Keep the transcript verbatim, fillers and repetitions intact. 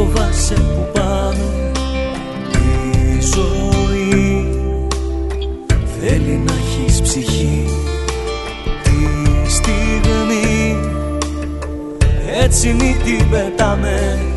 φοβάσαι που πάμε. Η ζωή θέλει να έχεις ψυχή. Τη στιγμή έτσι μη την πετάμε.